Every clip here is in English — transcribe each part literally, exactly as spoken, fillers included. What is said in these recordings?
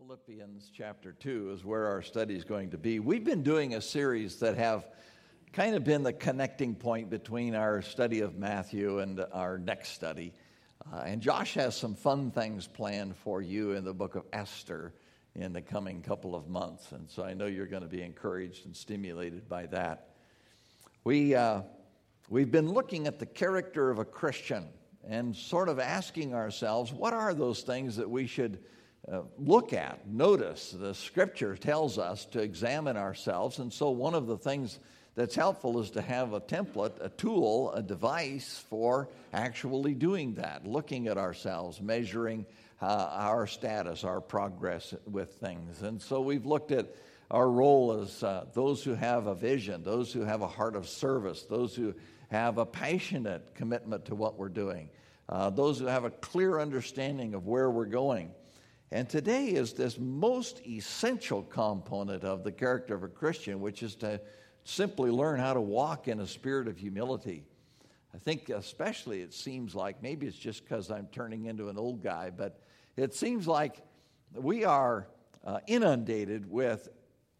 Philippians chapter two is where our study is going to be. We've been doing a series that have kind of been the connecting point between our study of Matthew and our next study. Uh, and Josh has some fun things planned for you in the book of Esther in the coming couple of months. And so I know you're going to be encouraged and stimulated by that. We, uh, we've been looking at the character of a Christian and sort of asking ourselves, what are those things that we should Uh, look at, notice? The Scripture tells us to examine ourselves, and so one of the things that's helpful is to have a template, a tool, a device for actually doing that, looking at ourselves, measuring uh, our status, our progress with things. And so we've looked at our role as uh, those who have a vision, those who have a heart of service, those who have a passionate commitment to what we're doing, uh, those who have a clear understanding of where we're going. And today is this most essential component of the character of a Christian, which is to simply learn how to walk in a spirit of humility. I think especially it seems like, maybe it's just because I'm turning into an old guy, but it seems like we are uh, inundated with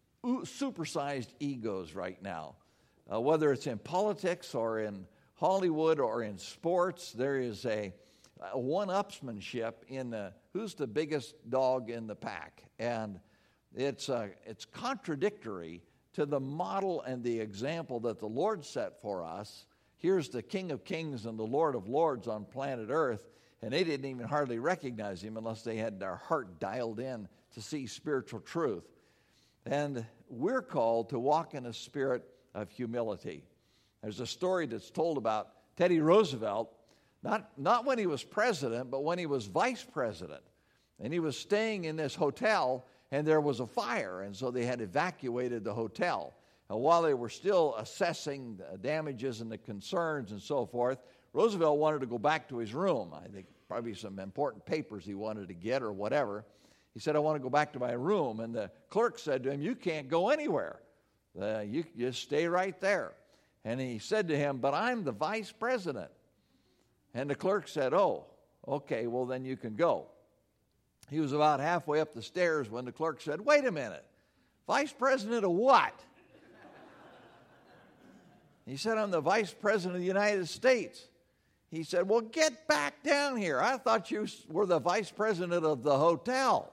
supersized egos right now. Uh, whether it's in politics or in Hollywood or in sports, there is a A one-upsmanship in the, who's the biggest dog in the pack. And it's uh, it's contradictory to the model and the example that the Lord set for us. Here's the King of Kings and the Lord of Lords on planet Earth, and they didn't even hardly recognize him unless they had their heart dialed in to see spiritual truth. And we're called to walk in a spirit of humility. There's a story that's told about Teddy Roosevelt. Not, not when he was president, but when he was vice president. And he was staying in this hotel, and there was a fire, and so they had evacuated the hotel. And while they were still assessing the damages and the concerns and so forth, Roosevelt wanted to go back to his room. I think probably some important papers he wanted to get or whatever. He said, I want to go back to my room. And the clerk said to him, you can't go anywhere. Uh, you just stay right there. And he said to him, but I'm the vice president. And the clerk said, oh, okay, well, then you can go. He was about halfway up the stairs when the clerk said, wait a minute, vice president of what? He said, I'm the vice president of the United States. He said, well, get back down here. I thought you were the vice president of the hotel.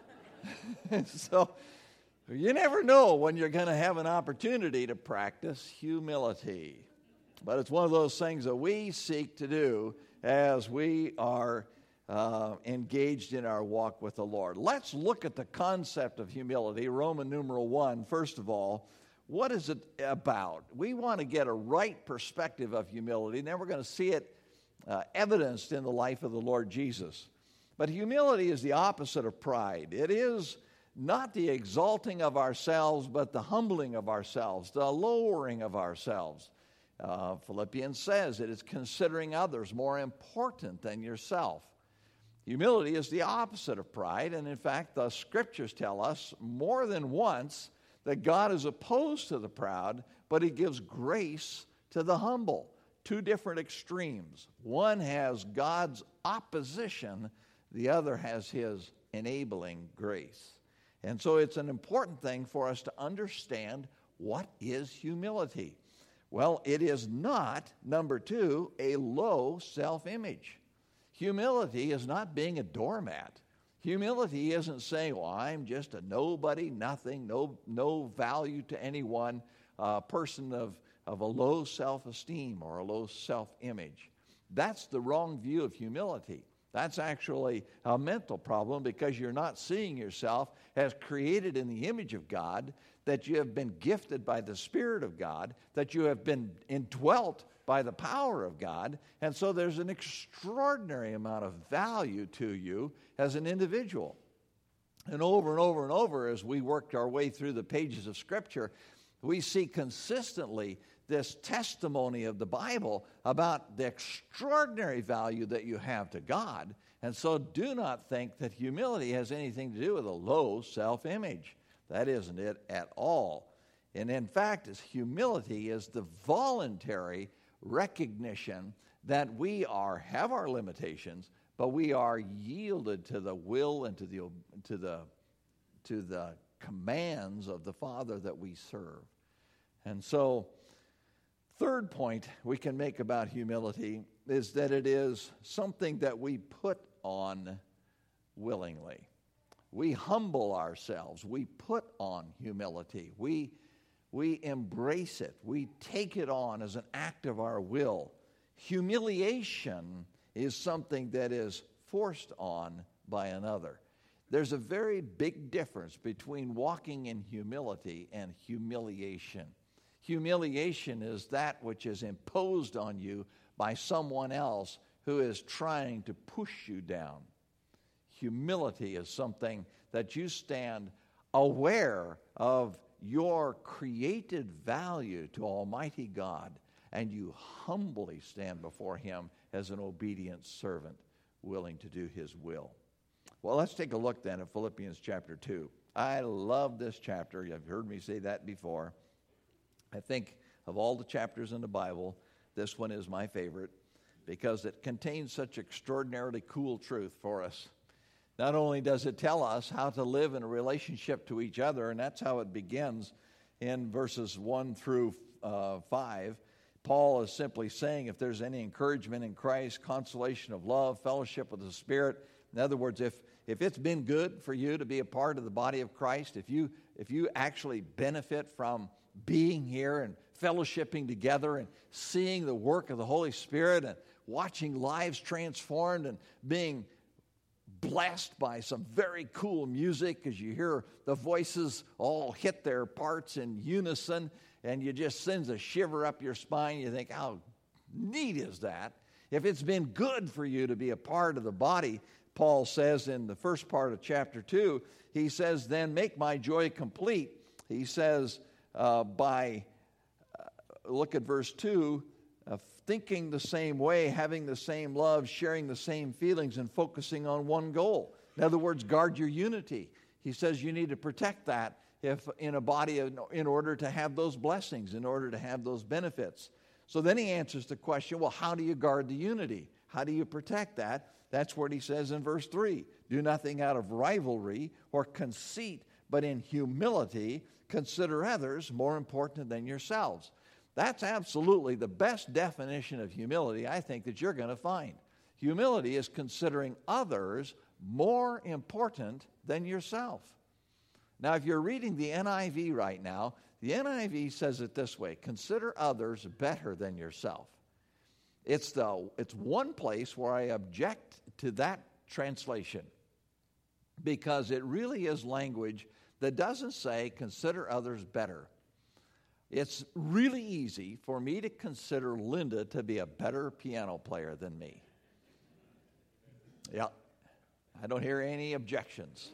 So you never know when you're going to have an opportunity to practice humility. But it's one of those things that we seek to do as we are uh, engaged in our walk with the Lord. Let's look at the concept of humility, Roman numeral one. First of all, what is it about? We want to get a right perspective of humility, and then we're going to see it uh, evidenced in the life of the Lord Jesus. But humility is the opposite of pride. It is not the exalting of ourselves, but the humbling of ourselves, the lowering of ourselves. Uh, Philippians says it is considering others more important than yourself. Humility is the opposite of pride, and in fact, the Scriptures tell us more than once that God is opposed to the proud, but He gives grace to the humble. Two different extremes. One has God's opposition, the other has His enabling grace. And so it's an important thing for us to understand what is humility. Well, it is not, number two, a low self-image. Humility is not being a doormat. Humility isn't saying, well, I'm just a nobody, nothing, no no value to anyone, a person of, of a low self-esteem or a low self-image. That's the wrong view of humility. That's actually a mental problem because you're not seeing yourself as created in the image of God, that you have been gifted by the Spirit of God, that you have been indwelt by the power of God, and so there's an extraordinary amount of value to you as an individual. And over and over and over, as we worked our way through the pages of Scripture, we see consistently this testimony of the Bible about the extraordinary value that you have to God. And so do not think that humility has anything to do with a low self-image. That isn't it at all. And in fact, as humility is the voluntary recognition that we are have our limitations, but we are yielded to the will and to the to the to the commands of the Father that we serve. And so, third point we can make about humility is that it is something that we put on willingly. We humble ourselves. We put on humility. We, we embrace it. We take it on as an act of our will. Humiliation is something that is forced on by another. There's a very big difference between walking in humility and humiliation. Humiliation is that which is imposed on you by someone else who is trying to push you down. Humility is something that you stand aware of your created value to Almighty God, and you humbly stand before Him as an obedient servant, willing to do His will. Well, let's take a look then at Philippians chapter two. I love this chapter. You've heard me say that before. I think of all the chapters in the Bible, this one is my favorite because it contains such extraordinarily cool truth for us. Not only does it tell us how to live in a relationship to each other, and that's how it begins in verses one through uh, five. Paul is simply saying if there's any encouragement in Christ, consolation of love, fellowship with the Spirit. In other words, if, if it's been good for you to be a part of the body of Christ, if you, if you actually benefit from being here and fellowshipping together and seeing the work of the Holy Spirit and watching lives transformed and being blessed by some very cool music as you hear the voices all hit their parts in unison and you just sends a shiver up your spine. You think, how neat is that? If it's been good for you to be a part of the body, Paul says in the first part of chapter two, he says, then make my joy complete. He says, uh, by, uh, look at verse two, uh, thinking the same way, having the same love, sharing the same feelings, and focusing on one goal. In other words, guard your unity. He says you need to protect that if in a body of, in order to have those blessings, in order to have those benefits. So then he answers the question, well, how do you guard the unity? How do you protect that? That's what he says in verse three. Do nothing out of rivalry or conceit, but in humility consider others more important than yourselves. That's absolutely the best definition of humility, I think, that you're going to find. Humility is considering others more important than yourself. Now, if you're reading the N I V right now, the N I V says it this way, consider others better than yourself. It's the it's one place where I object to that translation because it really is language that doesn't say consider others better. It's really easy for me to consider Linda to be a better piano player than me. Yeah, I don't hear any objections.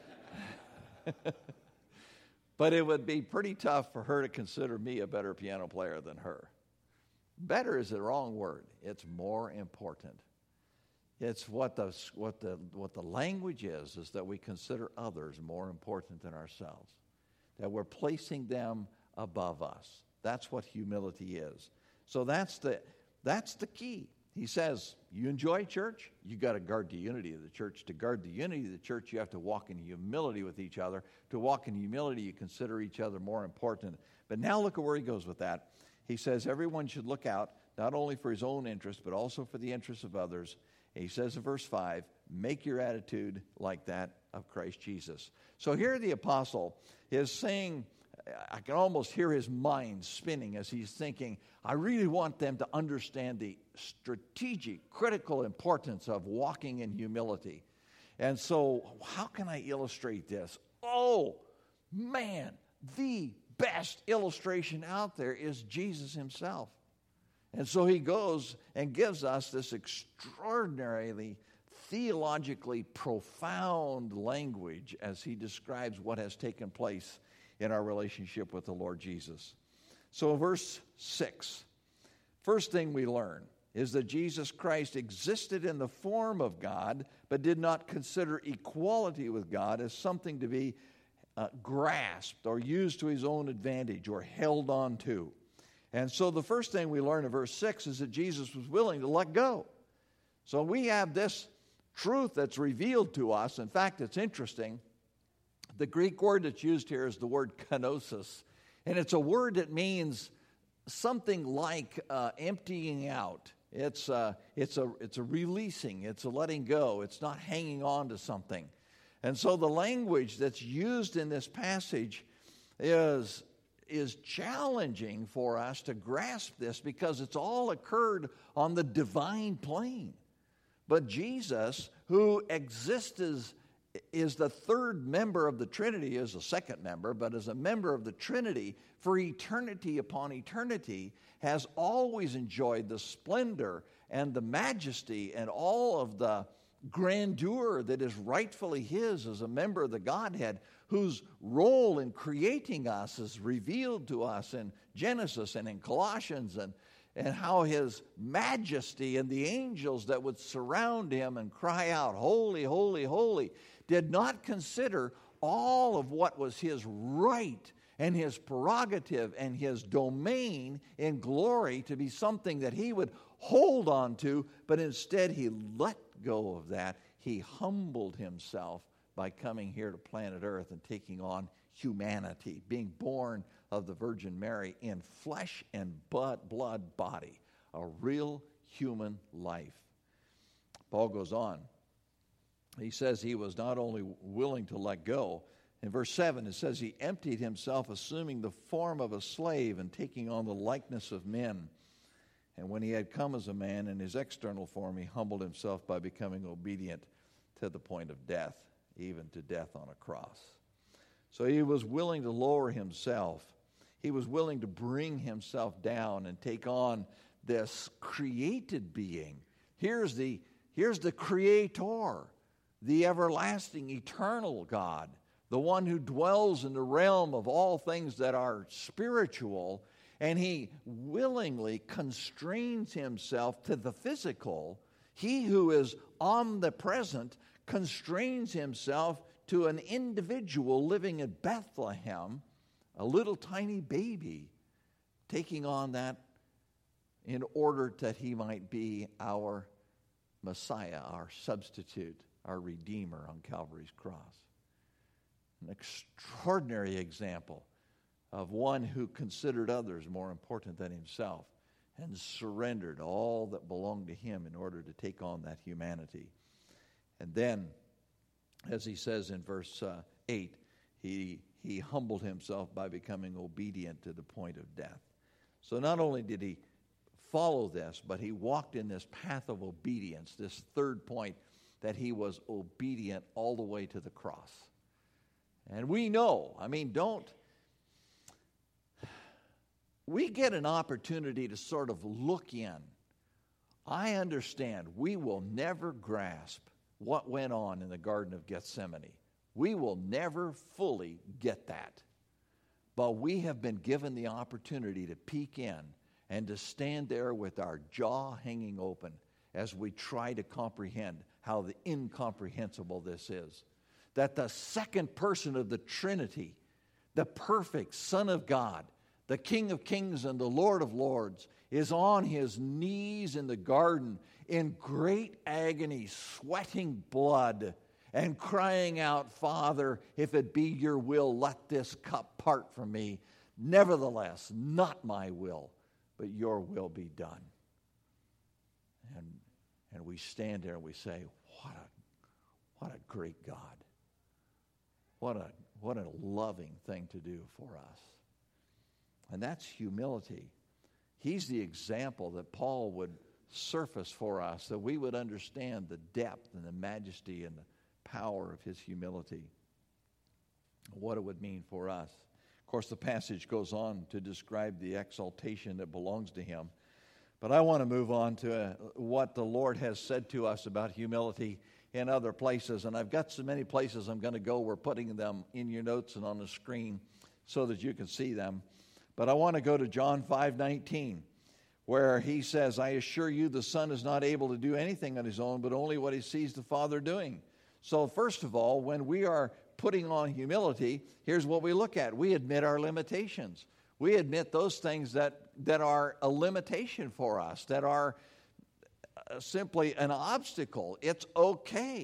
But it would be pretty tough for her to consider me a better piano player than her. Better is the wrong word. It's more important. It's what the, what the, what the language is, is that we consider others more important than ourselves. That we're placing them above us. That's what humility is. So that's the, that's the key. He says, you enjoy church, you got to guard the unity of the church. To guard the unity of the church, you have to walk in humility with each other. To walk in humility, you consider each other more important. But now look at where he goes with that. He says everyone should look out not only for his own interest, but also for the interests of others. And he says in verse five, make your attitude like that of Christ Jesus. So here the apostle is saying, I can almost hear his mind spinning as he's thinking, I really want them to understand the strategic, critical importance of walking in humility. And so how can I illustrate this? Oh, man, the best illustration out there is Jesus himself. And so he goes and gives us this extraordinarily theologically profound language as he describes what has taken place in our relationship with the Lord Jesus. So verse six, first thing we learn is that Jesus Christ existed in the form of God, but did not consider equality with God as something to be uh, grasped or used to his own advantage or held on to. And so the first thing we learn in verse six is that Jesus was willing to let go. So we have this truth that's revealed to us. In fact, it's interesting. The Greek word that's used here is the word kenosis, and it's a word that means something like uh, emptying out. It's a, it's a it's a releasing. It's a letting go. It's not hanging on to something. And so the language that's used in this passage is is challenging for us to grasp this, because it's all occurred on the divine plane. But Jesus, who exists as is the third member of the Trinity, is a second member, but as a member of the Trinity for eternity upon eternity, has always enjoyed the splendor and the majesty and all of the grandeur that is rightfully his as a member of the Godhead, whose role in creating us is revealed to us in Genesis and in Colossians, and, and how his majesty and the angels that would surround him and cry out, "Holy, holy, holy," did not consider all of what was his right and his prerogative and his domain in glory to be something that he would hold on to, but instead he let go of that. He humbled himself by coming here to planet Earth and taking on humanity, being born of the Virgin Mary in flesh and blood, blood body, a real human life. Paul goes on. He says he was not only willing to let go. In verse seven, it says he emptied himself, assuming the form of a slave and taking on the likeness of men. And when he had come as a man in his external form, he humbled himself by becoming obedient to the point of death, even to death on a cross. So he was willing to lower himself. He was willing to bring himself down and take on this created being. Here's the, here's the Creator, the everlasting, eternal God, the one who dwells in the realm of all things that are spiritual, and he willingly constrains himself to the physical. He who is omnipresent constrains himself to an individual living in Bethlehem, a little tiny baby, taking on that in order that he might be our Messiah, our substitute, our Redeemer on Calvary's cross. An extraordinary example of one who considered others more important than himself and surrendered all that belonged to him in order to take on that humanity. And then, as he says in verse uh, eight, he, he humbled himself by becoming obedient to the point of death. So not only did he follow this, but he walked in this path of obedience, this third point, that he was obedient all the way to the cross. And we know, I mean, don't, we get an opportunity to sort of look in. I understand we will never grasp what went on in the Garden of Gethsemane. We will never fully get that. But we have been given the opportunity to peek in and to stand there with our jaw hanging open as we try to comprehend how the incomprehensible this is. That the second person of the Trinity, the perfect Son of God, the King of Kings and the Lord of Lords, is on his knees in the garden in great agony, sweating blood, and crying out, "Father, if it be your will, let this cup part from me. Nevertheless, not my will, but your will be done." And, and we stand there and we say, what a, what a great God. What a, what a loving thing to do for us. And that's humility. He's the example that Paul would surface for us, that we would understand the depth and the majesty and the power of his humility, what it would mean for us. Of course, the passage goes on to describe the exaltation that belongs to him. But I want to move on to uh, what the Lord has said to us about humility in other places. And I've got so many places I'm going to go. We're putting them in your notes and on the screen so that you can see them. But I want to go to John five nineteen, where he says, "I assure you the Son is not able to do anything on his own, but only what he sees the Father doing." So first of all, when we are putting on humility, here's what we look at. We admit our limitations. We admit those things that, that are a limitation for us, that are simply an obstacle. It's okay.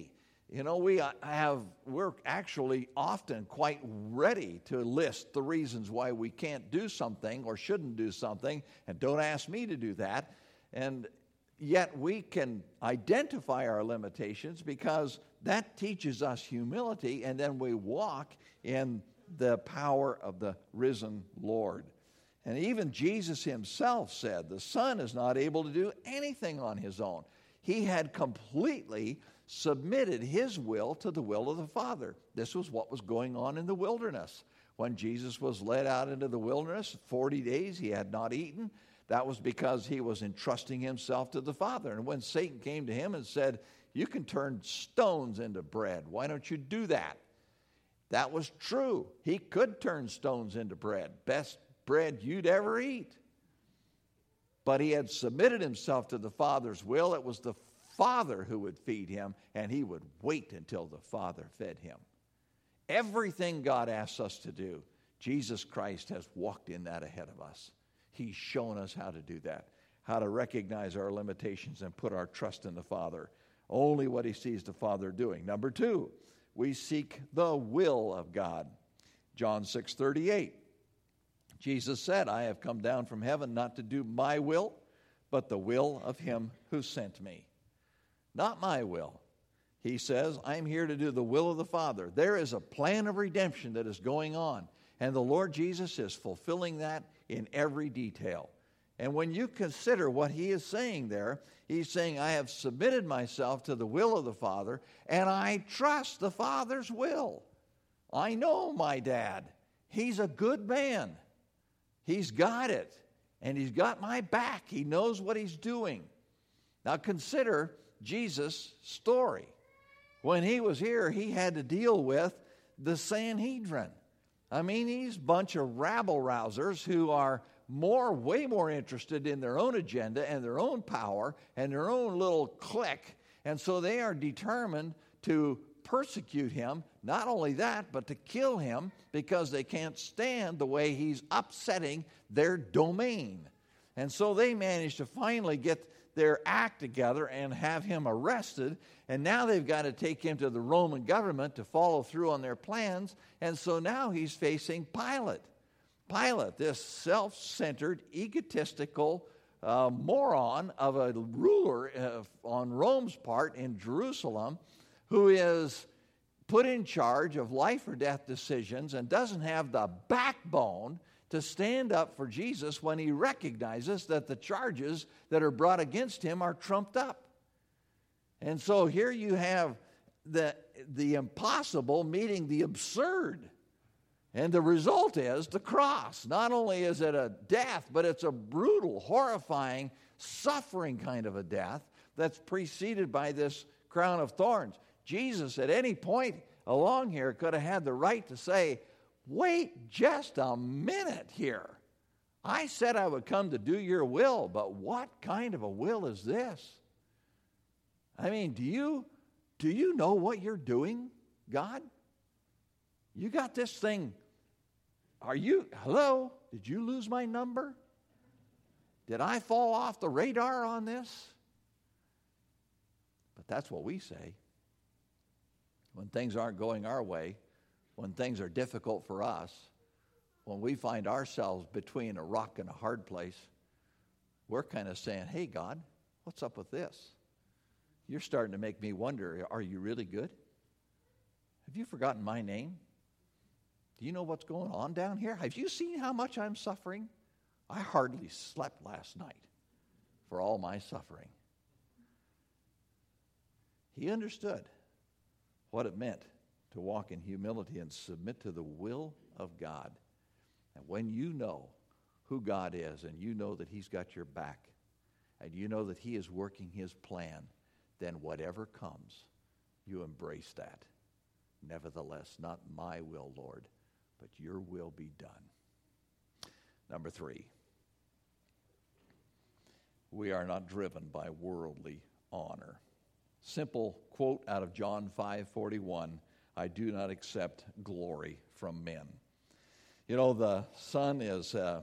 You know, we have, we're actually often quite ready to list the reasons why we can't do something or shouldn't do something, and don't ask me to do that. And yet we can identify our limitations because that teaches us humility, and then we walk in the power of the risen Lord. And even Jesus himself said the Son is not able to do anything on his own. He had completely submitted his will to the will of the Father. This was what was going on in the wilderness. When Jesus was led out into the wilderness, forty days he had not eaten. That was because he was entrusting himself to the Father. And when Satan came to him and said, you can turn stones into bread, why don't you do that? That was true. He could turn stones into bread. Best bread you'd ever eat. But he had submitted himself to the Father's will. It was the Father who would feed him, and he would wait until the Father fed him. Everything God asks us to do, Jesus Christ has walked in that ahead of us. He's shown us how to do that, how to recognize our limitations and put our trust in the Father. Only what he sees the Father doing. Number two, we seek the will of God. John six thirty-eight. Jesus said, I have come down from heaven not to do my will, but the will of him who sent me. Not my will. He says, I'm here to do the will of the Father. There is a plan of redemption that is going on, and the Lord Jesus is fulfilling that in every detail. And when you consider what he is saying there, he's saying, I have submitted myself to the will of the Father, and I trust the Father's will. I know my dad. He's a good man. He's got it, and he's got my back. He knows what he's doing. Now consider Jesus' story. When he was here, he had to deal with the Sanhedrin. I mean, these bunch of rabble-rousers who are more, way more interested in their own agenda and their own power and their own little clique. And so they are determined to persecute him. Not only that, but to kill him because they can't stand the way he's upsetting their domain. And so they managed to finally get their act together and have him arrested. And now they've got to take him to the Roman government to follow through on their plans. And so now he's facing Pilate. Pilate, this self-centered, egotistical uh, moron of a ruler uh, on Rome's part in Jerusalem, who is put in charge of life or death decisions and doesn't have the backbone to stand up for Jesus when he recognizes that the charges that are brought against him are trumped up. And so here you have the, the impossible meeting the absurd. And the result is the cross. Not only is it a death, but it's a brutal, horrifying, suffering kind of a death that's preceded by this crown of thorns. Jesus, at any point along here, could have had the right to say, wait just a minute here. I said I would come to do your will, but what kind of a will is this? I mean, do you, do you know what you're doing, God? You got this thing. Are you, hello? Did you lose my number? Did I fall off the radar on this? But that's what we say. When things aren't going our way, when things are difficult for us, when we find ourselves between a rock and a hard place, we're kind of saying, hey, God, what's up with this? You're starting to make me wonder, are you really good? Have you forgotten my name? Do you know what's going on down here? Have you seen how much I'm suffering? I hardly slept last night for all my suffering. He understood what it meant to walk in humility and submit to the will of God. And when you know who God is and you know that he's got your back and you know that he is working his plan, then whatever comes, you embrace that. Nevertheless, not my will, Lord, but your will be done. Number three, we are not driven by worldly honor. Simple quote out of John five forty-one, I do not accept glory from men. You know, the Son is uh,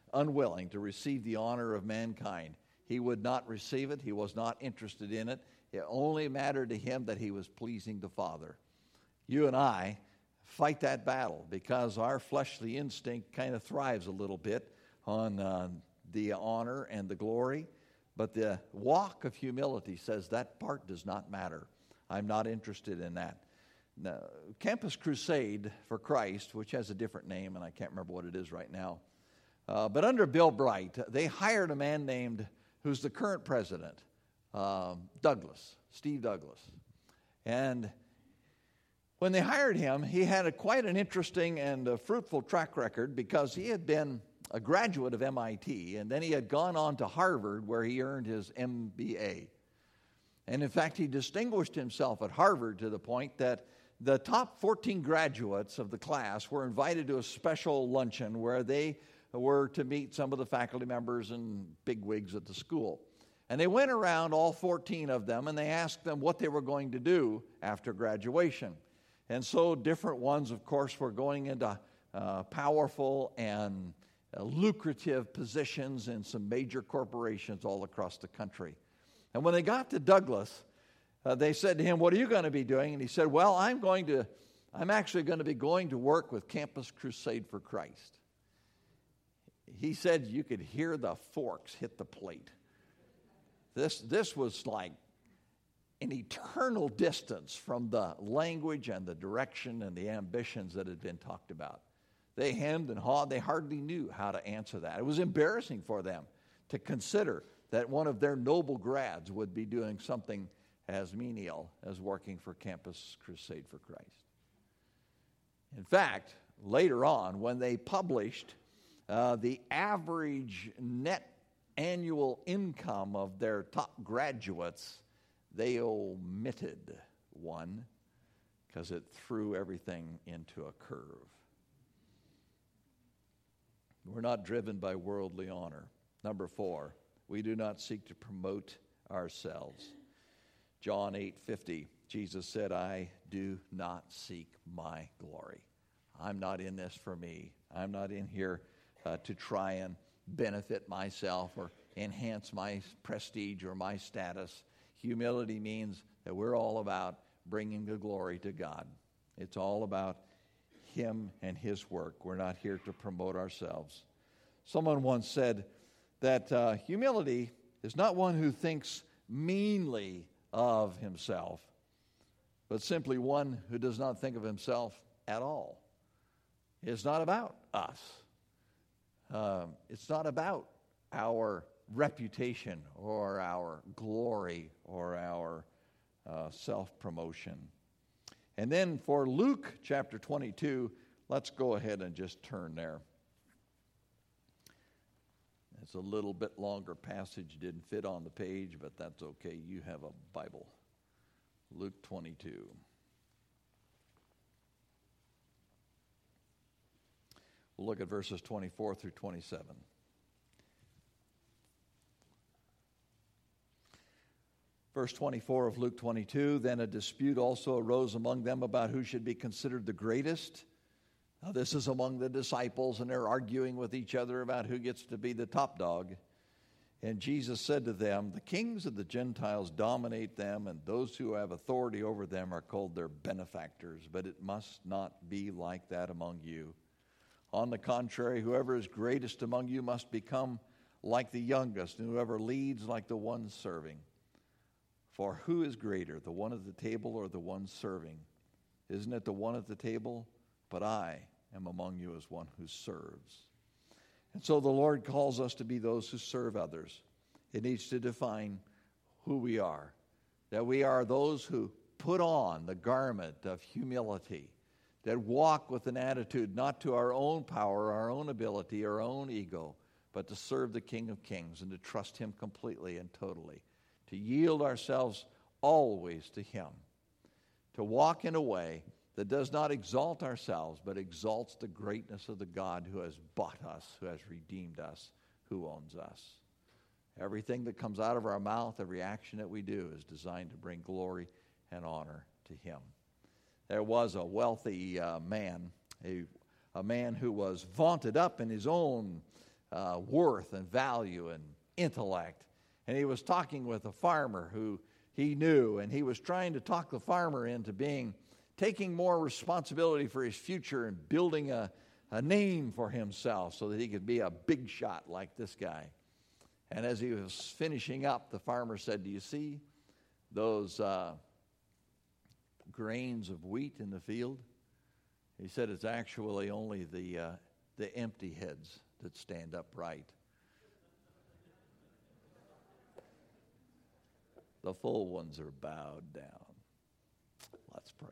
unwilling to receive the honor of mankind. He would not receive it. He was not interested in it. It only mattered to him that he was pleasing the Father. You and I fight that battle because our fleshly instinct kind of thrives a little bit on uh, the honor and the glory. But the walk of humility says that part does not matter. I'm not interested in that. Now, Campus Crusade for Christ, which has a different name, and I can't remember what it is right now. Uh, but under Bill Bright, they hired a man named, who's the current president, um, Douglas, Steve Douglas. And when they hired him, he had a, quite an interesting and uh, fruitful track record because he had been a graduate of M I T, and then he had gone on to Harvard where he earned his M B A. And in fact, he distinguished himself at Harvard to the point that the top fourteen graduates of the class were invited to a special luncheon where they were to meet some of the faculty members and bigwigs at the school. And they went around, all fourteen of them, and they asked them what they were going to do after graduation. And so different ones, of course, were going into uh, powerful and uh, lucrative positions in some major corporations all across the country. And when they got to Douglas, uh, they said to him, "What are you going to be doing?" And he said, "Well, I'm going to, I'm actually going to be going to work with Campus Crusade for Christ." He said you could hear the forks hit the plate. This, this was like an eternal distance from the language and the direction and the ambitions that had been talked about. They hemmed and hawed. They hardly knew how to answer that. It was embarrassing for them to consider that one of their noble grads would be doing something as menial as working for Campus Crusade for Christ. In fact, later on, when they published uh, the average net annual income of their top graduates, they omitted one because it threw everything into a curve. We're not driven by worldly honor. Number four, we do not seek to promote ourselves. John eight fifty, Jesus said, "I do not seek my glory." I'm not in this for me. I'm not in here uh, to try and benefit myself or enhance my prestige or my status. Humility means that we're all about bringing the glory to God. It's all about Him and His work. We're not here to promote ourselves. Someone once said that uh, humility is not one who thinks meanly of himself, but simply one who does not think of himself at all. It's not about us. Um, it's not about our reputation or our glory or our uh, self-promotion. And then for Luke chapter twenty-two, let's go ahead and just turn there. It's a little bit longer passage, didn't fit on the page, but that's okay. You have a Bible. Luke twenty-two. We'll look at verses twenty-four through twenty-seven. Verse twenty-four of Luke twenty-two, "Then a dispute also arose among them about who should be considered the greatest. Now this is among the disciples, and they're arguing with each other about who gets to be the top dog. And Jesus said to them, 'The kings of the Gentiles dominate them, and those who have authority over them are called their benefactors. But it must not be like that among you. On the contrary, whoever is greatest among you must become like the youngest, and whoever leads like the one serving. For who is greater, the one at the table or the one serving? Isn't it the one at the table? But I am among you as one who serves.'" And so the Lord calls us to be those who serve others. It needs to define who we are. That we are those who put on the garment of humility, that walk with an attitude not to our own power, our own ability, our own ego, but to serve the King of Kings and to trust Him completely and totally. To yield ourselves always to Him. To walk in a way that does not exalt ourselves, but exalts the greatness of the God who has bought us, who has redeemed us, who owns us. Everything that comes out of our mouth, every action that we do, is designed to bring glory and honor to Him. There was a wealthy uh, man, a, a man who was vaunted up in his own uh, worth and value and intellect. And he was talking with a farmer who he knew, and he was trying to talk the farmer into being, taking more responsibility for his future and building a, a name for himself so that he could be a big shot like this guy. And as he was finishing up, the farmer said, "Do you see those uh, grains of wheat in the field?" He said, "It's actually only the uh, the empty heads that stand upright. The full ones are bowed down." Let's pray.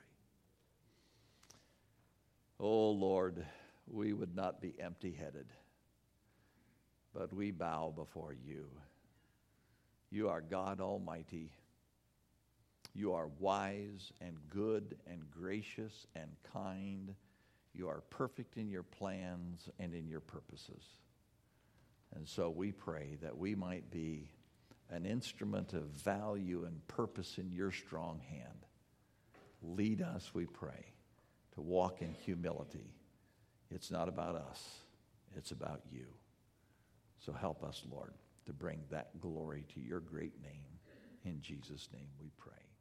Oh Lord, we would not be empty-headed, but we bow before you. You are God Almighty. You are wise and good and gracious and kind. You are perfect in your plans and in your purposes. And so we pray that we might be an instrument of value and purpose in your strong hand. Lead us, we pray, to walk in humility. It's not about us. It's about you. So help us, Lord, to bring that glory to your great name. In Jesus' name we pray.